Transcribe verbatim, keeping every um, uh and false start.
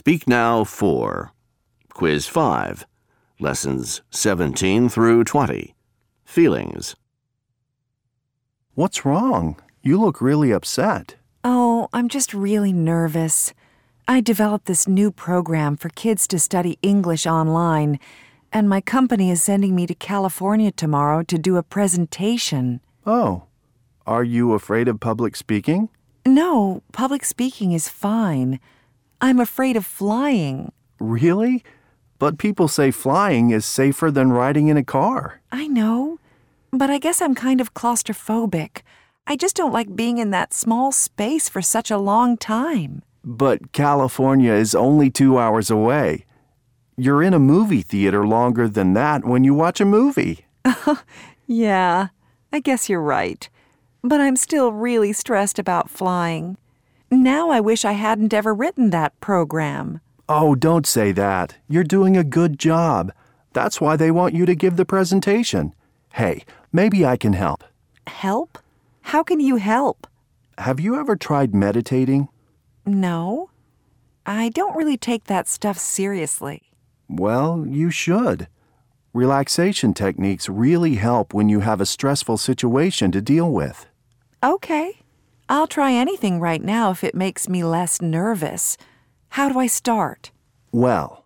Speak Now four. Quiz five. Lessons seventeen through twenty. Feelings. What's wrong? You look really upset. Oh, I'm just really nervous. I developed this new program for kids to study English online, and my company is sending me to California tomorrow to do a presentation. Oh, are you afraid of public speaking? No, public speaking is fine. I'm afraid of flying. Really? But people say flying is safer than riding in a car. I know, but I guess I'm kind of claustrophobic. I just don't like being in that small space for such a long time. But California is only two hours away. You're in a movie theater longer than that when you watch a movie. Yeah, I guess you're right. But I'm still really stressed about flying. Now I wish I hadn't ever written that program. Oh, don't say that. You're doing a good job. That's why they want you to give the presentation. Hey, maybe I can help. Help? How can you help? Have you ever tried meditating? No. I don't really take that stuff seriously. Well, you should. Relaxation techniques really help when you have a stressful situation to deal with. Okay. I'll try anything right now if it makes me less nervous. How do I start? Well,